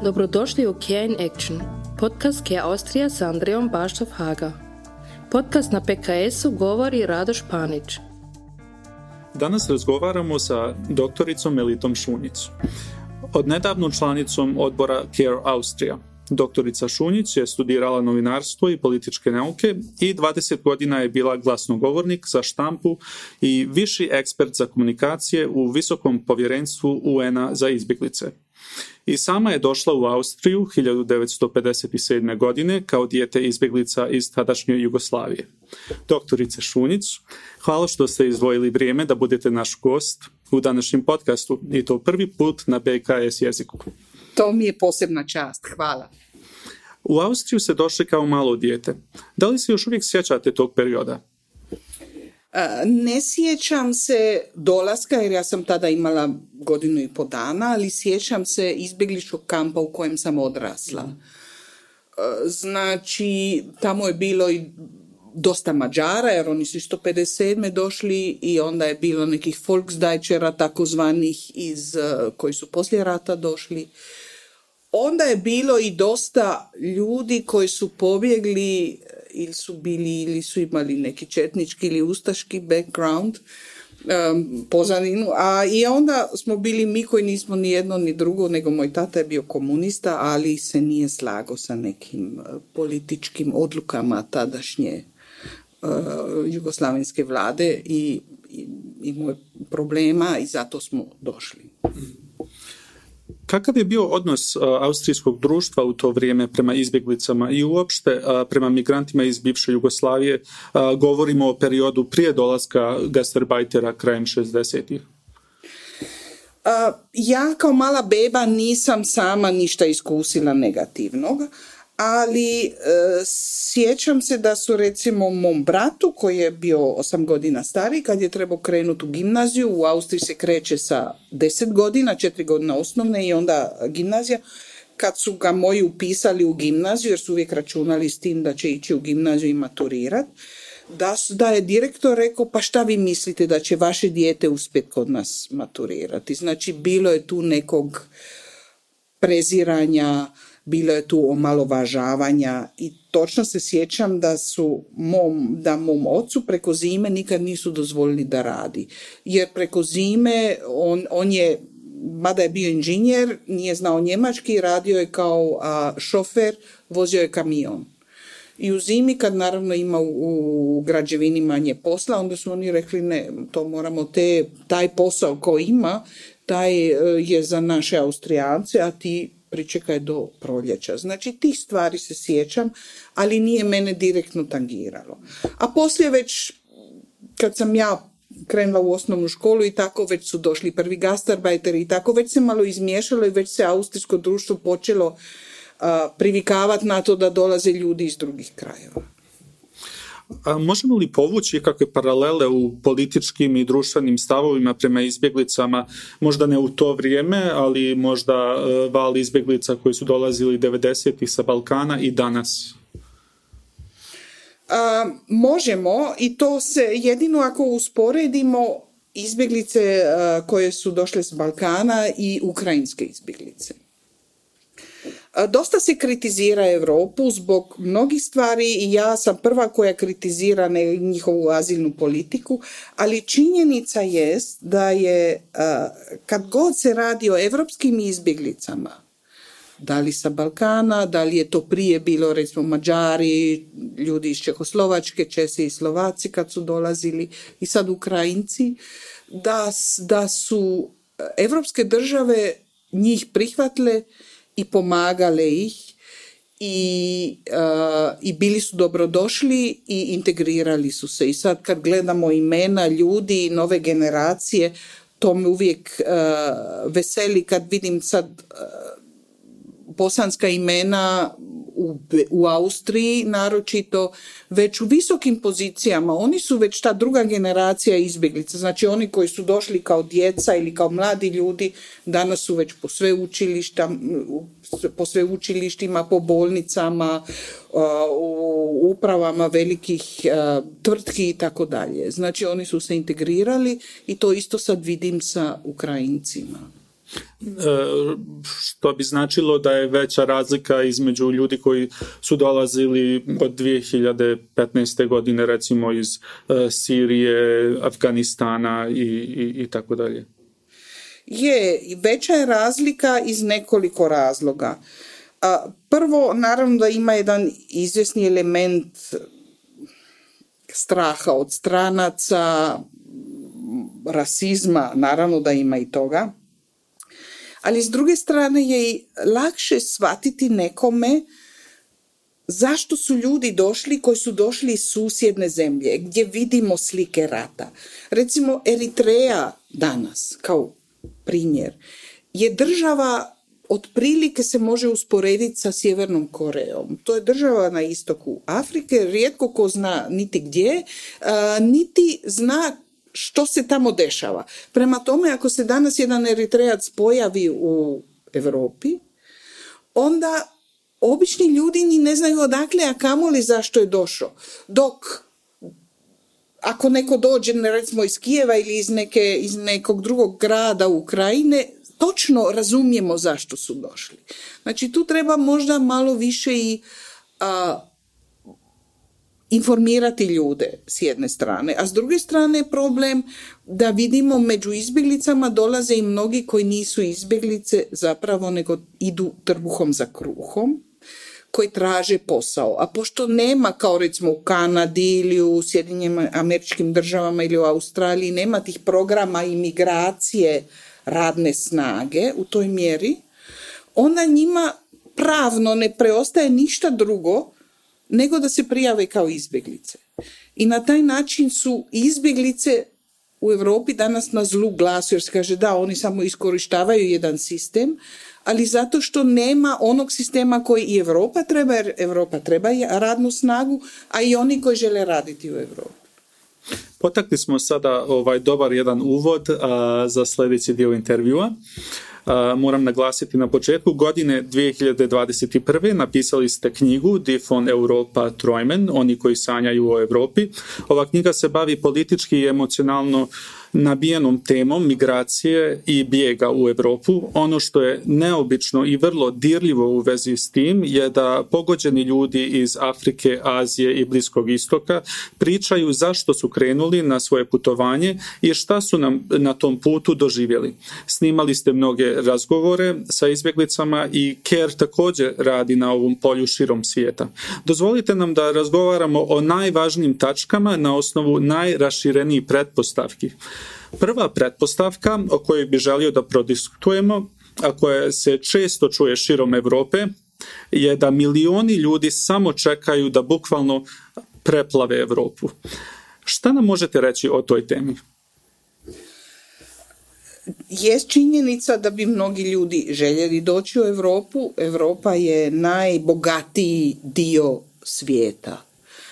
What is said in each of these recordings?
Dobrodošli u Care in Action, podcast Care Austrija sa Andrejom Baštov-Haga. Podcast na PKS-u govori Radoš Panić. Danas razgovaramo sa doktoricom Melitom Šunjić, odnedavno članicom odbora Care Austrija. Doktorica Šunjić je studirala novinarstvo i političke nauke i 20 godina je bila glasnogovornik za štampu i viši ekspert za komunikacije u Visokom povjerenstvu UN-a za izbjeglice. I sama je došla u Austriju 1957. godine kao dijete izbjeglica iz tadašnje Jugoslavije. Doktorice Šunjić, hvala što ste izdvojili vrijeme da budete naš gost u današnjem podcastu i to prvi put na BKS jeziku. To mi je posebna čast, hvala. U Austriju ste došli kao malo dijete. Da li se još uvijek sjećate tog perioda? Ne sjećam se dolaska, jer ja sam tada imala 1.5 godina, ali sjećam se izbjegličkog kampa u kojem sam odrasla. Znači, tamo je bilo i dosta Mađara, jer oni su isto 57. došli i onda je bilo nekih Volksdeutschera, takozvanih, koji su poslije rata došli. Onda je bilo i dosta ljudi koji su pobjegli ili su imali neki četnički ili ustaški background, pozadinu, a i onda smo bili mi koji nismo ni jedno ni drugo, nego moj tata je bio komunista, ali se nije slagao sa nekim političkim odlukama tadašnje jugoslavenske vlade i imao problema i zato smo došli. Kakav je bio odnos austrijskog društva u to vrijeme prema izbjeglicama i uopšte prema migrantima iz bivše Jugoslavije? Govorimo o periodu prije dolaska gastarbajtera krajem 60-ih. Ja kao mala beba nisam sama ništa iskusila negativnog, ali sjećam se da su recimo mom bratu koji je bio 8 godina stariji, kad je trebao krenuti u gimnaziju, u Austriji se kreće sa 10 godina, 4 godine osnovne i onda gimnazija, kad su ga moji upisali u gimnaziju, jer su uvijek računali s tim da će ići u gimnaziju i maturirati, da je direktor rekao, pa šta vi mislite da će vaše dijete uspjeti kod nas maturirati? Znači, bilo je tu nekog preziranja, bilo je tu omalovažavanja i točno se sjećam da mom ocu preko zime nikad nisu dozvolili da radi. Jer preko zime on je, mada je bio inženjer, nije znao njemački, radio je kao šofer, vozio je kamion. I u zimi kad naravno ima u građevini manje posla, onda su oni rekli ne, to moramo taj posao ko ima, taj je za naše Austrijance, a ti pričekaj do proljeća. Znači, tih stvari se sjećam, ali nije mene direktno tangiralo. A poslije već, kad sam ja krenula u osnovnu školu i tako, već su došli prvi gastarbajteri i tako, već se malo izmiješalo i već se austrijsko društvo počelo privikavati na to da dolaze ljudi iz drugih krajeva. A možemo li povući kakve paralele u političkim i društvenim stavovima prema izbjeglicama, možda ne u to vrijeme, ali možda val izbjeglica koji su dolazili 90-ih sa Balkana i danas? Možemo, i to se jedino ako usporedimo izbjeglice koje su došle s Balkana i ukrajinske izbjeglice. Dosta se kritizira Europu zbog mnogih stvari i ja sam prva koja kritizira njihovu azilnu politiku, ali činjenica jest da je, kad god se radi o europskim izbjeglicama, da li sa Balkana, da li je to prije bilo recimo Mađari, ljudi iz Čehoslovačke, Česi i Slovaci kad su dolazili i sad Ukrajinci, da su europske države njih prihvatile i pomagale ih i bili su dobrodošli i integrirali su se. I sad kad gledamo imena ljudi, nove generacije, to me uvijek veseli kad vidim sad bosanska imena u Austriji, naročito već u visokim pozicijama. Oni su već ta druga generacija izbjeglica. Znači oni koji su došli kao djeca ili kao mladi ljudi, danas su već po sveučilištima, po bolnicama, u upravama velikih tvrtki i tako dalje. Znači oni su se integrirali i to isto sad vidim sa Ukrajincima. Što bi značilo da je veća razlika između ljudi koji su dolazili od 2015. godine, recimo iz Sirije, Afganistana i tako dalje. Veća je razlika iz nekoliko razloga. Prvo, naravno da ima jedan izvjesni element straha od stranaca, rasizma, naravno da ima i toga. Ali s druge strane je i lakše shvatiti nekome zašto su ljudi došli koji su došli iz susjedne zemlje, gdje vidimo slike rata. Recimo Eritreja danas, kao primjer, je država otprilike se može usporediti sa Sjevernom Korejom. To je država na istoku Afrike, rijetko ko zna niti gdje, niti zna što se tamo dešava. Prema tome, ako se danas jedan Eritrejac pojavi u Europi, onda obični ljudi ni ne znaju odakle, a kamoli zašto je došao. Dok ako neko dođe, recimo iz Kijeva ili iz nekog drugog grada Ukrajine, točno razumijemo zašto su došli. Znači, tu treba možda malo više i informirati ljude s jedne strane, a s druge strane je problem da vidimo među izbjeglicama dolaze i mnogi koji nisu izbjeglice zapravo, nego idu trbuhom za kruhom, koji traže posao. A pošto nema, kao recimo u Kanadi ili u Sjedinjenim Američkim Državama ili u Australiji, nema tih programa imigracije radne snage u toj mjeri, onda njima pravno ne preostaje ništa drugo nego da se prijave kao izbjeglice. I na taj način su izbjeglice u Europi danas na zlu glasu, jer se kaže da, oni samo iskorištavaju jedan sistem, ali zato što nema onog sistema koji i Europa treba, jer Europa treba radnu snagu, a i oni koji žele raditi u Europi. Potakli smo sada dobar jedan uvod za sljedeći dio intervjua. Moram naglasiti na početku, godine 2021. napisali ste knjigu Die von Europa träumen, oni koji sanjaju o Europi. Ova knjiga se bavi politički i emocionalno nabijenom temom migracije i bijega u Europu. Ono što je neobično i vrlo dirljivo u vezi s tim je da pogođeni ljudi iz Afrike, Azije i Bliskog istoka pričaju zašto su krenuli na svoje putovanje i šta su nam na tom putu doživjeli. Snimali ste mnoge razgovore sa izbjeglicama i CARE također radi na ovom polju širom svijeta. Dozvolite nam da razgovaramo o najvažnijim tačkama na osnovu najraširenijih pretpostavki. Prva pretpostavka o kojoj bi želio da prodiskutujemo, a koja se često čuje širom Europe, je da milioni ljudi samo čekaju da bukvalno preplave Europu. Šta nam možete reći o toj temi? Jest činjenica da bi mnogi ljudi željeli doći u Europu. Europa je najbogatiji dio svijeta.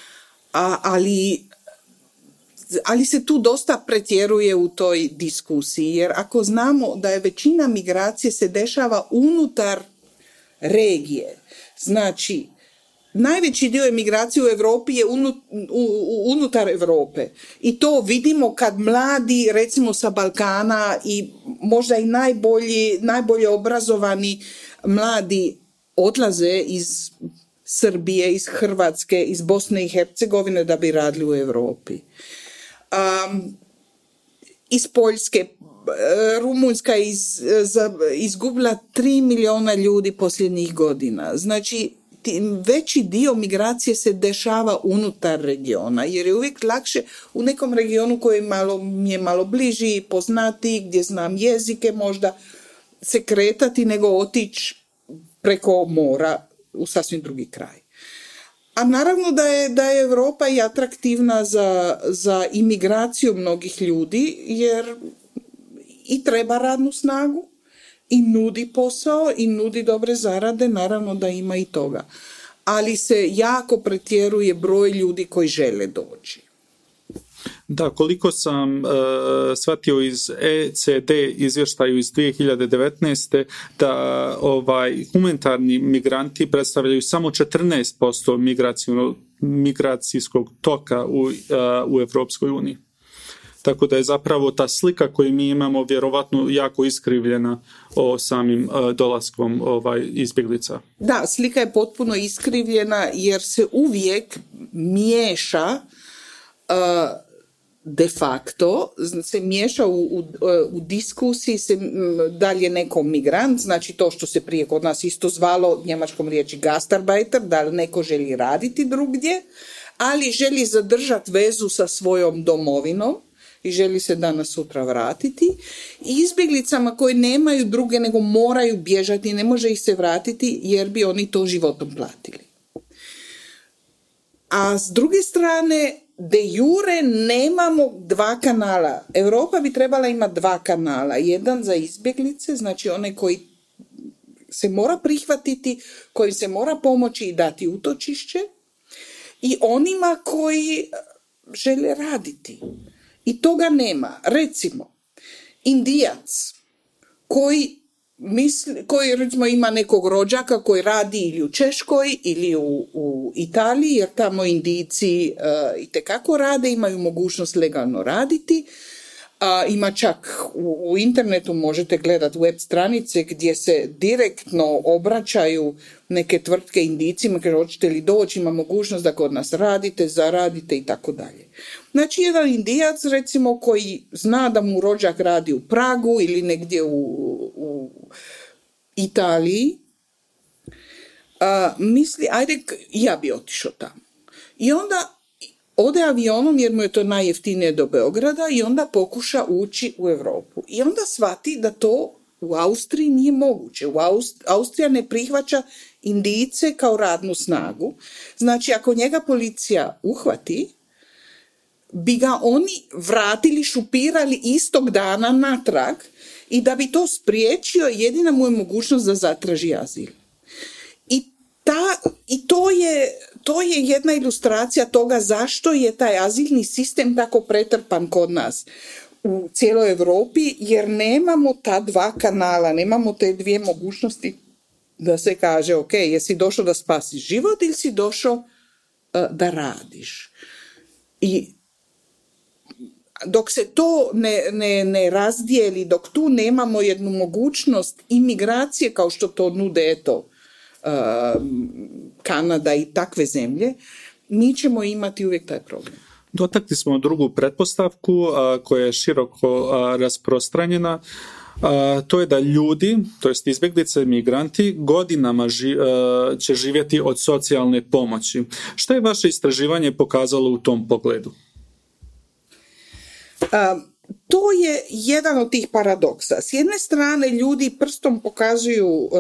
Ali se tu dosta pretjeruje u toj diskusiji, jer ako znamo da je većina migracije se dešava unutar regije, znači najveći dio emigracije u Europi je unutar Europe i to vidimo kad mladi, recimo sa Balkana i možda i najbolje obrazovani mladi odlaze iz Srbije, iz Hrvatske, iz Bosne i Hercegovine da bi radili u Europi. Iz Poljske, Rumunjska je izgubila 3 milijuna ljudi posljednjih godina. Znači, veći dio migracije se dešava unutar regiona, jer je uvijek lakše u nekom regionu koji je malo bliži, poznati, gdje znam jezike možda se kretati, nego otići preko mora u sasvim drugi kraj. A naravno da je Europa i atraktivna za imigraciju mnogih ljudi, jer i treba radnu snagu, i nudi posao, i nudi dobre zarade, naravno da ima i toga. Ali se jako pretjeruje broj ljudi koji žele doći. Da, koliko sam shvatio iz ECD izvještaju iz 2019. da humanitarni migranti predstavljaju samo 14% migracijskog toka u Europskoj uniji. tako da je zapravo ta slika koju mi imamo vjerovatno jako iskrivljena o samim dolaskom izbjeglica. Da, slika je potpuno iskrivljena jer se uvijek miješa de facto, se miješa u diskusiji da li je neko migrant, znači to što se prije kod nas isto zvalo njemačkom riječi gastarbeiter, da li neko želi raditi drugdje, ali želi zadržati vezu sa svojom domovinom i želi se danas sutra vratiti. I izbjeglicama koji nemaju druge nego moraju bježati, ne može ih se vratiti jer bi oni to životom platili. A s druge strane, de jure nemamo dva kanala. Europa bi trebala imati dva kanala. Jedan za izbjeglice, znači one koji se mora prihvatiti, koji se mora pomoći i dati utočišće, i onima koji žele raditi. I toga nema. Recimo, Indijac koji recimo ima nekog rođaka koji radi ili u Češkoj ili u Italiji, jer tamo Indijci itekako rade, imaju mogućnost legalno raditi. Ima čak u internetu možete gledati web stranice gdje se direktno obraćaju neke tvrtke Indijcima, kaže hoćete li doći, ima mogućnost da kod nas radite, zaradite i tako dalje. Znači jedan Indijac recimo koji zna da mu rođak radi u Pragu ili negdje u Italiji, misli ajde ja bi otišao tamo. I onda ode avionom jer mu je to najjeftinije do Beograda i onda pokuša ući u Europu. I onda shvati da to u Austriji nije moguće. Austrija ne prihvaća Indijce kao radnu snagu. Znači, ako njega policija uhvati, bi ga oni vratili, šupirali istog dana natrag i da bi to spriječio, jedina mu je mogućnost da zatraži azil. I to je jedna ilustracija toga zašto je taj azilni sistem tako pretrpan kod nas u cijeloj Europi, jer nemamo ta dva kanala, nemamo te dvije mogućnosti da se kaže ok, jesi došao da spasiš život ili si došao da radiš. I dok se to ne razdijeli, dok tu nemamo jednu mogućnost imigracije kao što to nude Kanada i takve zemlje, mi ćemo imati uvijek taj problem. Dotakli smo drugu pretpostavku koja je široko rasprostranjena. To je da ljudi, to jest izbjeglice, migranti, godinama će živjeti od socijalne pomoći. Što je vaše istraživanje pokazalo u tom pogledu? To je jedan od tih paradoksa. S jedne strane ljudi prstom pokazuju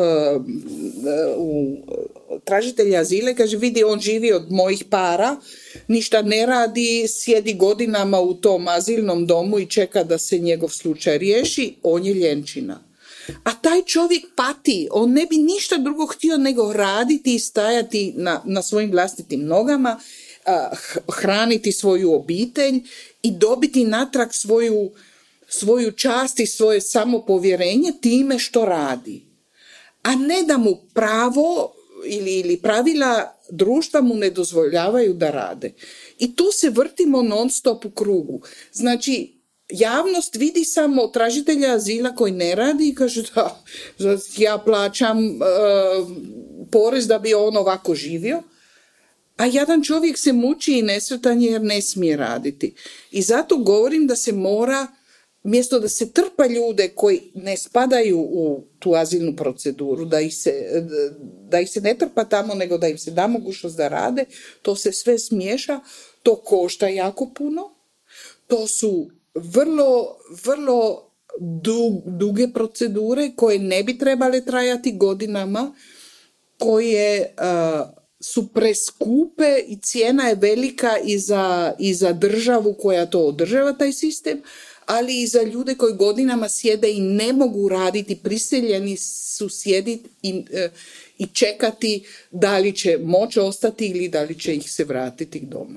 tražitelja azile, kaže vidi on živi od mojih para, ništa ne radi, sjedi godinama u tom azilnom domu i čeka da se njegov slučaj riješi, on je ljenčina. A taj čovjek pati, on ne bi ništa drugo htio nego raditi i stajati na svojim vlastitim nogama, hraniti svoju obitelj i dobiti natrag svoju čast i svoje samopovjerenje time što radi. A ne da mu pravo ili pravila društva mu ne dozvoljavaju da rade. I tu se vrtimo non stop u krugu. Znači, javnost vidi samo tražitelja azila koji ne radi i kaže da ja plaćam porez da bi on ovako živio. A jedan čovjek se muči i nesretan jer ne smije raditi. I zato govorim da se mora, mjesto da se trpa ljude koji ne spadaju u tu azilnu proceduru, da ih se ne trpa tamo, nego da im se da mogućnost da rade, to se sve smiješa, to košta jako puno, to su vrlo, vrlo duge procedure koje ne bi trebale trajati godinama, koje su preskupe i cijena je velika i za državu koja to održava taj sistem, ali i za ljude koji godinama sjede i ne mogu raditi, prisiljeni su sjediti i čekati da li će moći ostati ili da li će ih se vratiti doma.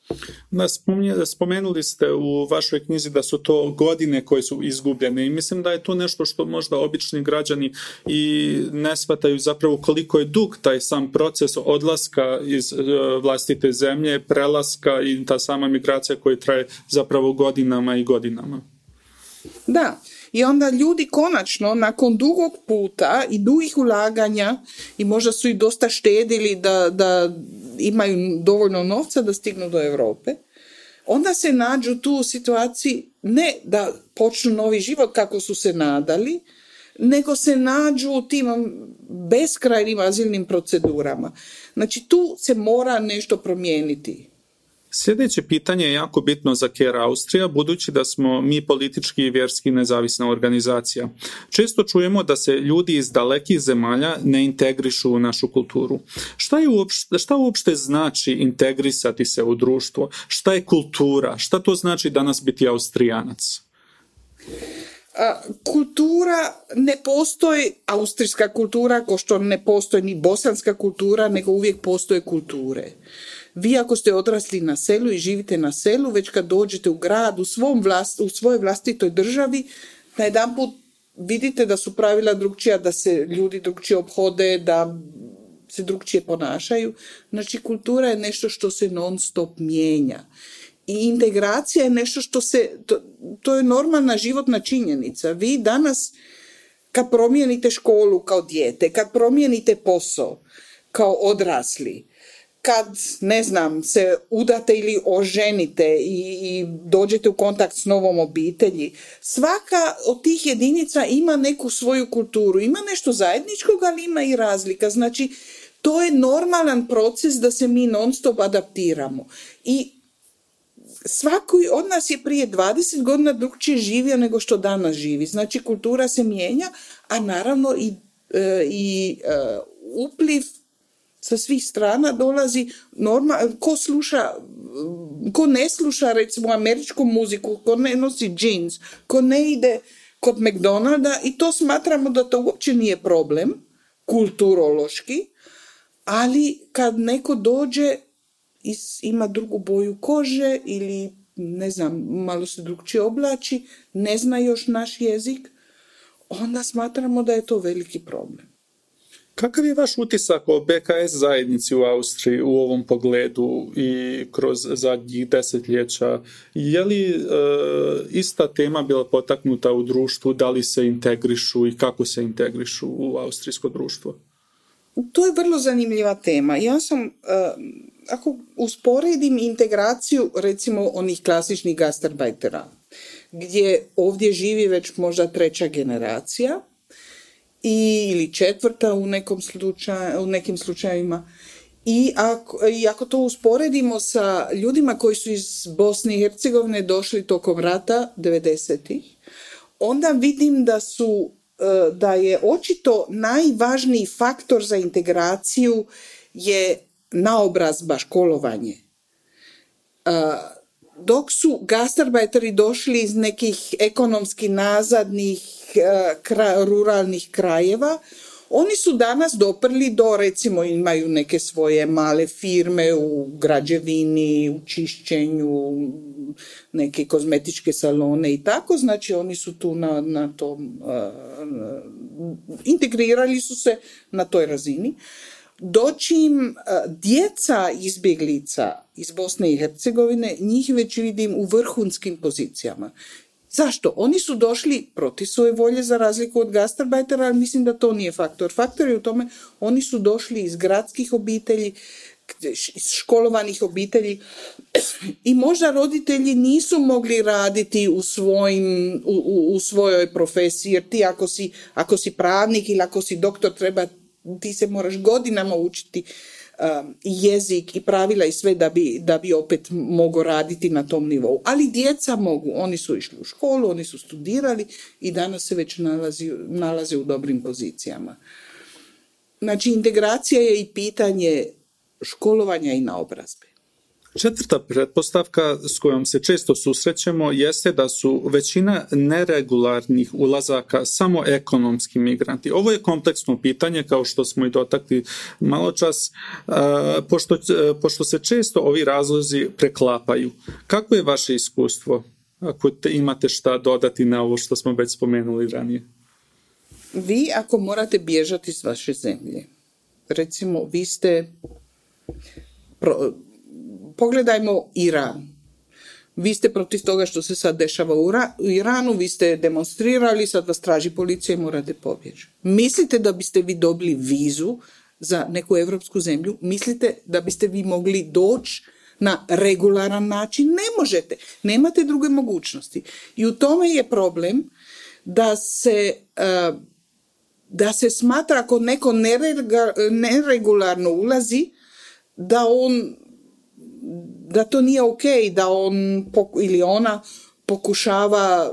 Spomenuli ste u vašoj knjizi da su to godine koje su izgubljene i mislim da je to nešto što možda obični građani i ne shvataju zapravo koliko je dug taj sam proces odlaska iz vlastite zemlje, prelaska i ta sama migracija koja traje zapravo godinama i godinama. Da, i onda ljudi konačno nakon dugog puta i dugih ulaganja i možda su i dosta štedili da imaju dovoljno novca da stignu do Europe, onda se nađu tu u situaciji ne da počnu novi život kako su se nadali, nego se nađu u tim beskrajnim azilnim procedurama. Znači tu se mora nešto promijeniti. Sljedeće pitanje je jako bitno za CARE Austrija, budući da smo mi politički i vjerski nezavisna organizacija. Često čujemo da se ljudi iz dalekih zemalja ne integrišu u našu kulturu. Šta uopšte znači integrisati se u društvo? Šta je kultura? Šta to znači danas biti Austrijanac? Kultura, ne postoji austrijska kultura, kao što ne postoji ni bosanska kultura, nego uvijek postoje kulture. Vi ako ste odrasli na selu i živite na selu, već kad dođete u grad, u svojoj vlastitoj državi, najedanput vidite da su pravila drugčija, da se ljudi drugčije ophode, da se drugčije ponašaju. Znači, kultura je nešto što se non stop mijenja. I integracija je nešto što to je normalna životna činjenica. Vi danas, kad promijenite školu kao dijete, kad promijenite posao kao odrasli, kad, ne znam, se udate ili oženite i dođete u kontakt s novom obitelji, svaka od tih jedinica ima neku svoju kulturu, ima nešto zajedničkog, ali ima i razlika. Znači, to je normalan proces da se mi non stop adaptiramo. I svaki od nas je prije 20 godina drugčije živio nego što danas živi. Znači, kultura se mijenja, a naravno i upliv sa svih strana dolazi ko ne sluša recimo američku muziku, ko ne nosi džins, ko ne ide kod McDonalda, i to smatramo da to uopće nije problem kulturološki, ali kad neko dođe ima drugu boju kože ili ne znam, malo se drugčije oblači, ne zna još naš jezik, onda smatramo da je to veliki problem. Kakav je vaš utisak o BKS zajednici u Austriji u ovom pogledu i kroz zadnjih desetljeća? Je li ista tema bila potaknuta u društvu, da li se integrišu i kako se integrišu u austrijsko društvo? To je vrlo zanimljiva tema. Ja sam, ako usporedim integraciju recimo onih klasičnih gastarbeitera, gdje ovdje živi već možda 3. generacija, ili 4. u nekim slučajevima. I ako to usporedimo sa ljudima koji su iz Bosne i Hercegovine došli tokom rata 90-ih, onda vidim da je očito najvažniji faktor za integraciju je naobrazba, školovanje. Dok su gastarbeiteri došli iz nekih ekonomski nazadnih ruralnih krajeva, oni su danas doprli do, recimo, imaju neke svoje male firme u građevini, u čišćenju, neke kozmetičke salone i tako, znači oni su tu na tom, integrirali su se na toj razini. Dočim djeca izbjeglica iz Bosne i Hercegovine, njih već vidim u vrhunskim pozicijama. Zašto? Oni su došli protiv svoje volje za razliku od gastarbeitera, ali mislim da to nije faktor. Faktor je u tome, oni su došli iz gradskih obitelji, iz školovanih obitelji i možda roditelji nisu mogli raditi u svojoj profesiji, jer ti ako si pravnik ili ako si doktor, ti se moraš godinama učiti jezik i pravila i sve da bi opet mogao raditi na tom nivou. Ali djeca mogu, oni su išli u školu, oni su studirali i danas se već nalaze u dobrim pozicijama. Znači, integracija je i pitanje školovanja i naobrazbe. Četvrta pretpostavka s kojom se često susrećemo jeste da su većina neregularnih ulazaka samo ekonomski migranti. Ovo je kompleksno pitanje, kao što smo i dotakli malo čas, pošto se često ovi razlozi preklapaju. Kako je vaše iskustvo, ako imate šta dodati na ovo što smo već spomenuli ranije? Vi ako morate bježati iz vaše zemlje, recimo vi ste... Pogledajmo Iran. Vi ste protiv toga što se sad dešava u Iranu, vi ste demonstrirali, sad vas traži policija i morate pobjeći. Mislite da biste vi dobili vizu za neku evropsku zemlju? Mislite da biste vi mogli doći na regularan način? Ne možete. Nemate druge mogućnosti. I u tome je problem da se smatra ako neko neregularno ulazi, da to nije ok, da on ili ona pokušava...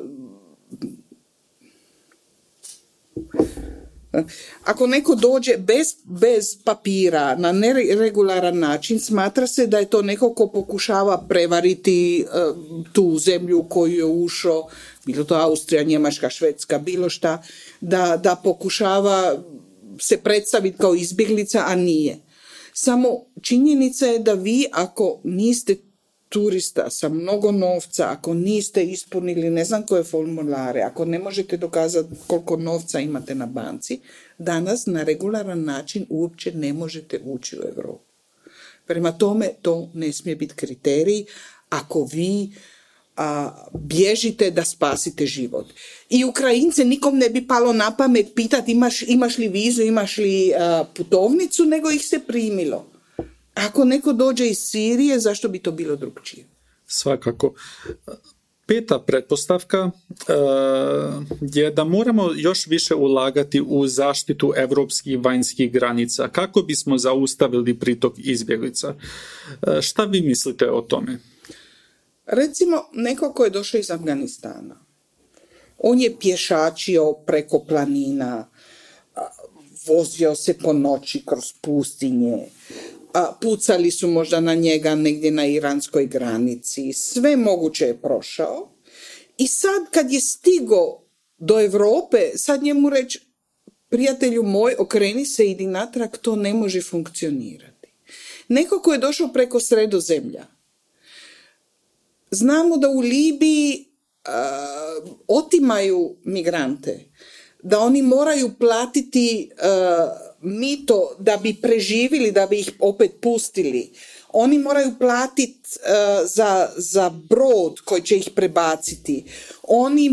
Ako neko dođe bez papira na neregularan način, smatra se da je to neko ko pokušava prevariti tu zemlju u koju je ušao, bilo to Austrija, Njemačka, Švedska, bilo šta, da pokušava se predstaviti kao izbjeglica, a nije. Samo činjenica je da vi ako niste turista sa mnogo novca, ako niste ispunili ne znam koje formulare, ako ne možete dokazati koliko novca imate na banci, danas na regularan način uopće ne možete ući u Europu. Prema tome to ne smije biti kriterij ako vi bježite da spasite život. I Ukrajince nikom ne bi palo na pamet pitati imaš li vizu, imaš li putovnicu, nego ih se primilo. Ako neko dođe iz Sirije, zašto bi to bilo drugčije? Svakako. Peta pretpostavka je da moramo još više ulagati u zaštitu europskih vanjskih granica kako bismo zaustavili pritok izbjeglica. Šta vi mislite o tome? Recimo, neko ko je došao iz Afganistana, on je pješačio preko planina, vozio se po noći kroz pustinje, pucali su možda na njega negdje na iranskoj granici, sve moguće je prošao. I sad kad je stigo do Europe, sad njemu reći, prijatelju moj, okreni se, idi natrag, to ne može funkcionirati. Neko ko je došao preko Sredozemlja, znamo da u Libiji otimaju migrante, da oni moraju platiti mito da bi preživjeli, da bi ih opet pustili. Oni moraju platiti za brod koji će ih prebaciti. Oni,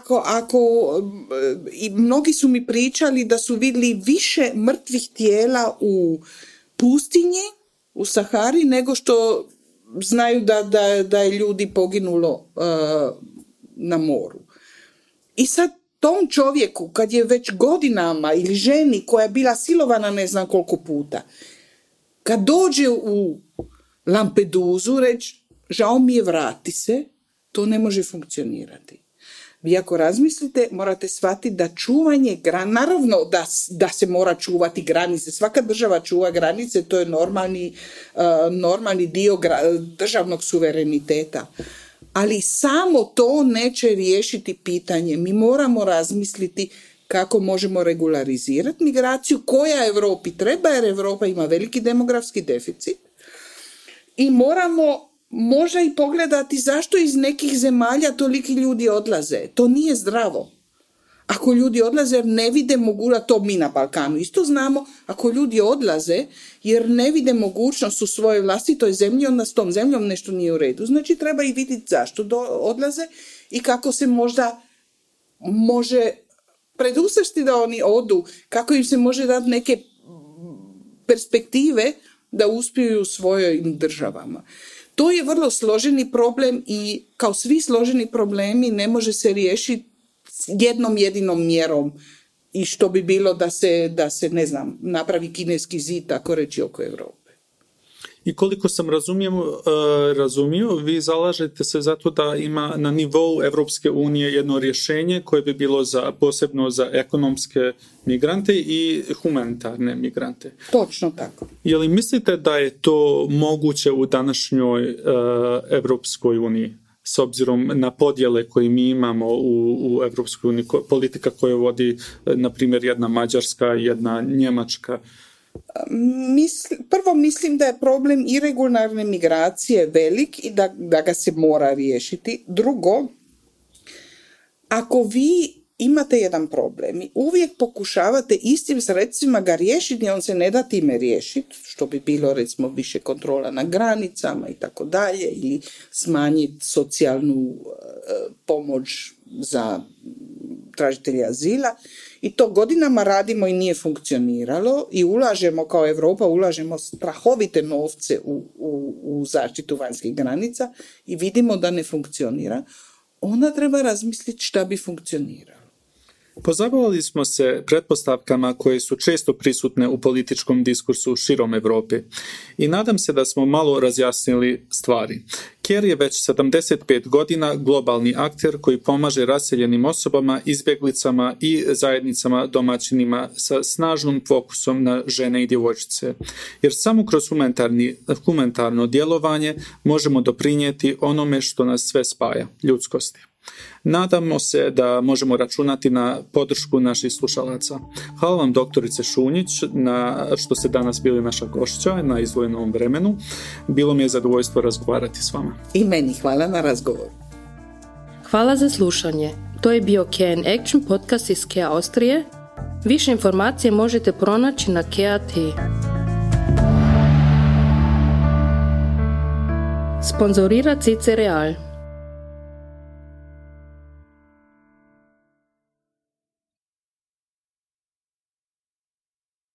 i mnogi su mi pričali da su vidjeli više mrtvih tijela u pustinji, u Sahari, nego što znaju da je ljudi poginulo na moru. I sad tom čovjeku, kad je već godinama, ili ženi koja je bila silovana ne znam koliko puta, kad dođe u Lampedusu, reći, žao mi je, vrati se, to ne može funkcionirati. Vi ako razmislite, morate shvatiti da čuvanje naravno da se mora čuvati granice. Svaka država čuva granice, to je normalni dio državnog suvereniteta. Ali samo to neće riješiti pitanje. Mi moramo razmisliti kako možemo regularizirati migraciju, koja Europi treba, jer Europa ima veliki demografski deficit. I moramo možda i pogledati zašto iz nekih zemalja toliki ljudi odlaze. To nije zdravo. Ako ljudi odlaze jer ne vide mogućnost, to mi na Balkanu isto znamo, ako ljudi odlaze jer ne vide mogućnost u svojoj vlastitoj zemlji, onda s tom zemljom nešto nije u redu. Znači treba i vidjeti zašto odlaze i kako se možda može predusresti da oni odu, kako im se može dati neke perspektive da uspiju u svojim državama. To je vrlo složeni problem i kao svi složeni problemi ne može se riješiti jednom jedinom mjerom i što bi bilo da se ne znam, napravi kineski zid, tako reći, oko Europe. I koliko sam razumio, vi zalažete se za to da ima na nivou Evropske unije jedno rješenje koje bi bilo posebno za ekonomske migrante i humanitarne migrante. Točno tako. Je li mislite da je to moguće u današnjoj Evropskoj uniji? S obzirom na podjele koje mi imamo u Evropskoj uniji, politika koju vodi, na primjer, jedna Mađarska i jedna Njemačka? Prvo mislim da je problem iregularne migracije velik i da ga se mora riješiti. Drugo, ako vi imate jedan problem i uvijek pokušavate istim sredstvima ga riješiti, on se ne da time riješiti, što bi bilo recimo više kontrola na granicama i tako dalje, ili smanjiti socijalnu pomoć za tražitelje azila. I to godinama radimo i nije funkcioniralo i ulažemo kao Europa, ulažemo strahovite novce u zaštitu vanjskih granica i vidimo da ne funkcionira. Onda treba razmisliti šta bi funkcioniralo. Pozabavili smo se pretpostavkama koje su često prisutne u političkom diskursu širom Europe i nadam se da smo malo razjasnili stvari. Keir je već 75 godina globalni akter koji pomaže raseljenim osobama, izbjeglicama i zajednicama domaćinima sa snažnim fokusom na žene i djevojčice. Jer samo kroz humanitarno djelovanje možemo doprinijeti onome što nas sve spaja, ljudskosti. Nadamo se da možemo računati na podršku naših slušalaca. Hvala vam, doktorice Šunjić, što ste danas bili naša gošća na izdvojenom vremenu. Bilo mi je zadovoljstvo razgovarati s vama. I meni hvala na razgovoru. Hvala za slušanje. To je bio Care in Action podcast iz Care Austrije. Više informacije možete pronaći na Care.at. Sponzorira Cice Real.